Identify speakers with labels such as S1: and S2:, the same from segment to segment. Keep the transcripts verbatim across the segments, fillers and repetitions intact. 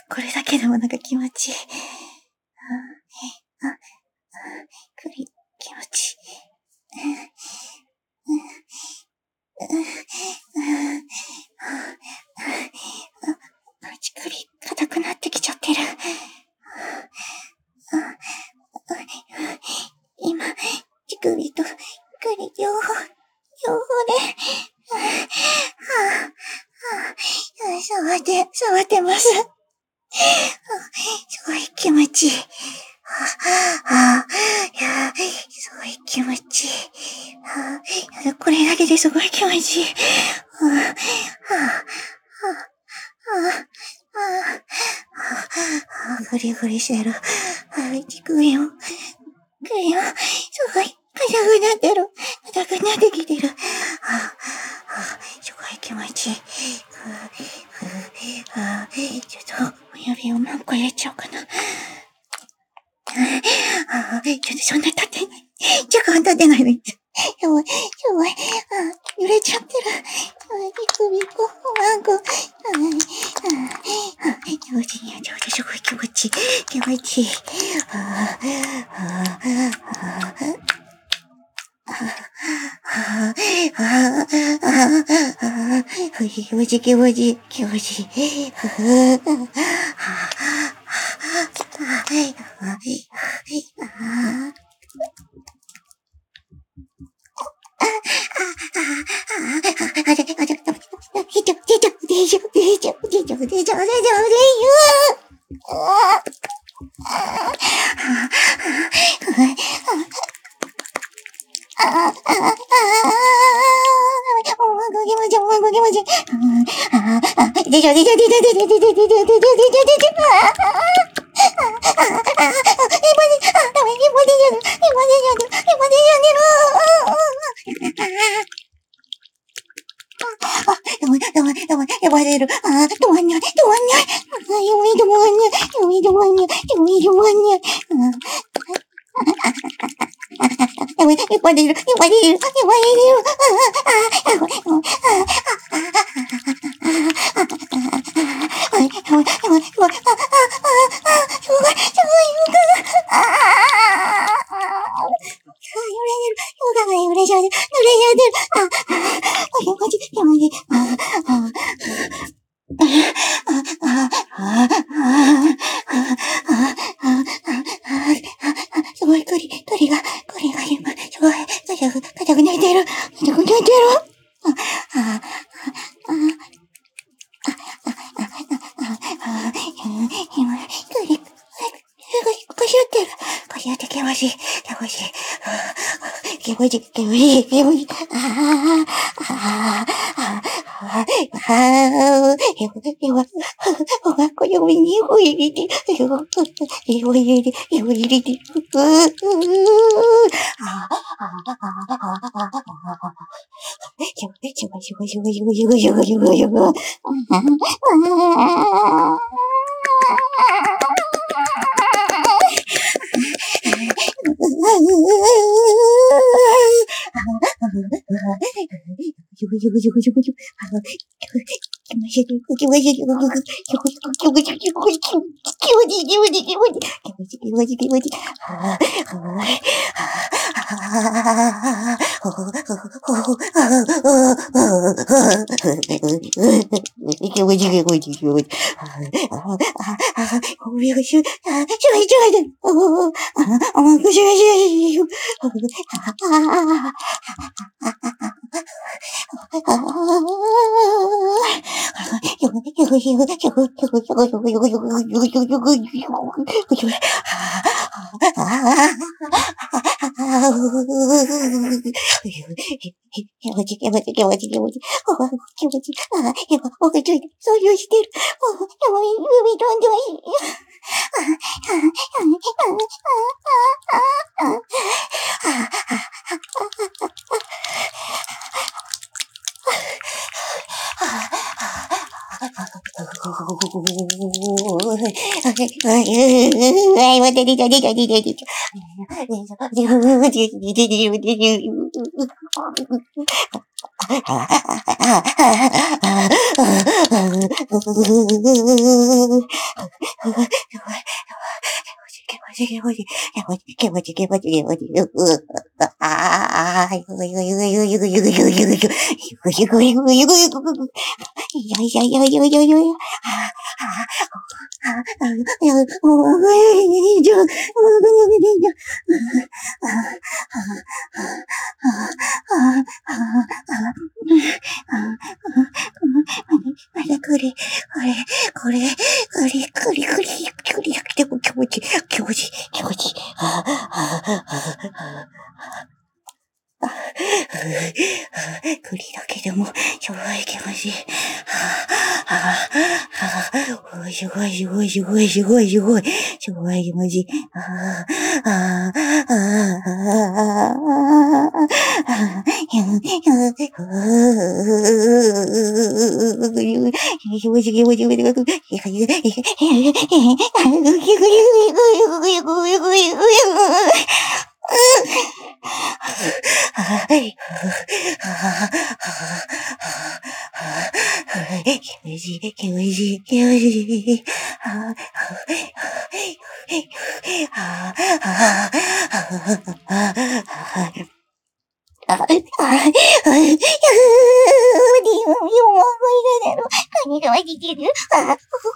S1: これだけでもなんか気持ちいい。あ、あ、栗、気持ちいい。あ、ちくり、硬くなってきちゃってる。今、ちくりと栗両方、両方で、触って、触ってます。すごい気持ちいい。ああ、いや、すごい気持ちいい。あ、これだけですごい気持ちいい。ああ、グリグリしてる。あ、首も、首も、すごい、硬くなってる。硬くなってきてる。ああ、すごい気持ちいい。あ、ちょっと、親指を何個入れちゃおうかな。あ、ちょっとそんな立ってない。ちょっと立ってないのに。やばい、やばい。あ、揺れちゃってる。首こ、ワンコ。気持ちいい。ちょっとすごい気持ちいい。気持ちいい。ああ、ああ、気持ちいい、気持ちいい、気持ちいい。やばい、る。あー、止まんない、止まんない。あー、やばい、止まんない。やばい、止まんない。やばい、止まんない。やばい、やばい、る。やばい、る。やばい、る。あー、あー、やばい、やばい。やばい、やばい、やばい、やばい。あー、あー、すごい、すごい、すごい。あー、揺れてる。ヨガが揺れちゃう。揺れちゃってる。あー、気持ちいい、気持ちいい。あー、あー。すごい、鳥、鳥が、鳥が今、すごい、硬く、硬く寝てる。硬く寝てる。今、鳥、こしってる。こしって気持ちいい。気持ちいい。気持ちいい、気持ちいい、気持ちいい。ああ、ああ、ああ、ああ、今、これを見においで、おいで、おいで、ああ、ああ、しょしょしょしょしょしょしょしょしょしょ。 まだこれ、これ、これ、これ、これ、これ、これ、でも気持ち、気持ち、気持ち。ああ、ああ、ああ、栗だけでも、すごい気持ちいい。ああ、すごい、すごい、すごい、すごい、すごい、すごい気持ちいい。ああ、ああ、ああ、気持ちいい、気持ちいい。気持ちいい、気持ちいい、気持ちいい。あ、あ、あ、何が起きてる？あ、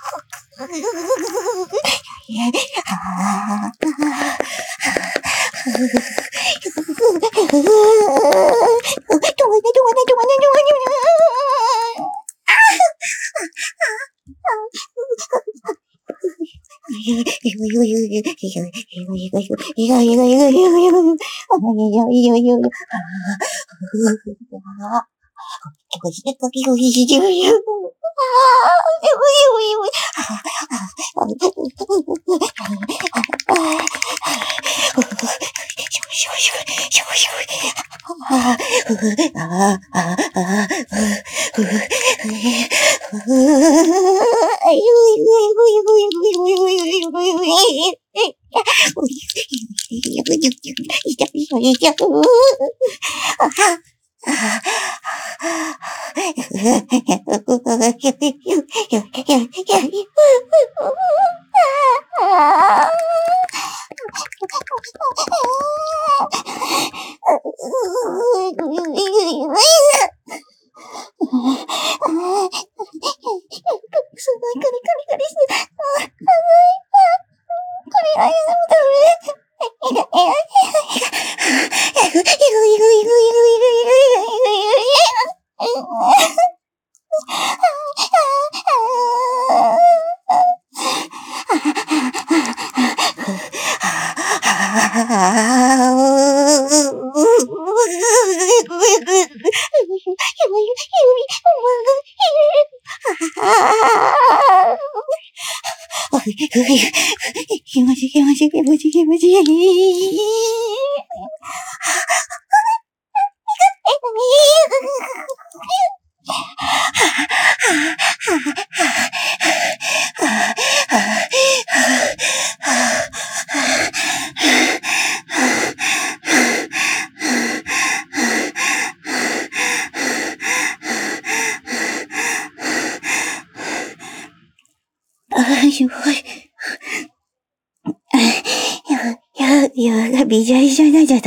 S1: 気持ちいい、気持ちいい、気持ちいい、気持ちいい。すごい。や、や、や、びじゃびじゃになっちゃった。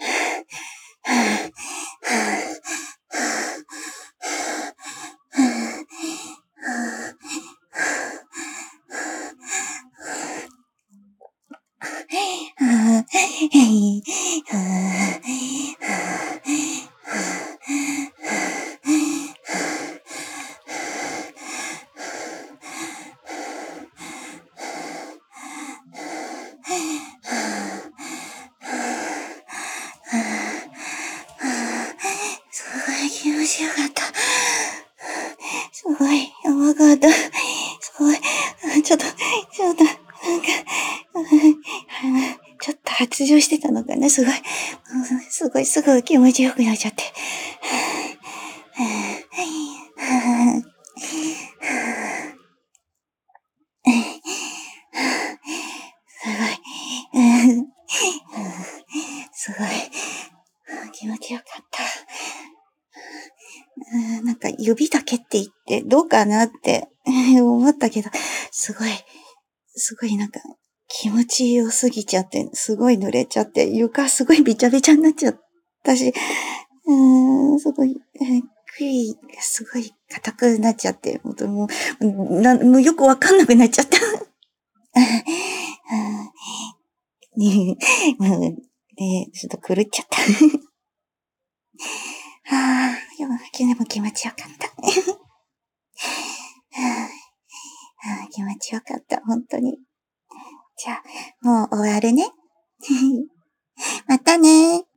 S1: すごい気持ちよかった。すごい、やばかった。すごい、ちょっと、ちょっと、なんか、ちょっと発情してたのかな、すごい。すごい、すごい気持ちよくなっちゃって。すごい、すごい、気持ちよかった。 指だけって言ってどうかなって思ったけど、すごい、すごいなんか気持ちよすぎちゃって、すごい濡れちゃって、床すごいびちゃびちゃになっちゃったし、うーん、すごい、首がすごい硬くなっちゃって、もう、もう、なもうよくわかんなくなっちゃった。ねえ、ちょっと狂っちゃった。はあ、でも気持ちよかった。はあ、気持ちよかった、本当に。じゃあ、もう終わるね。またね。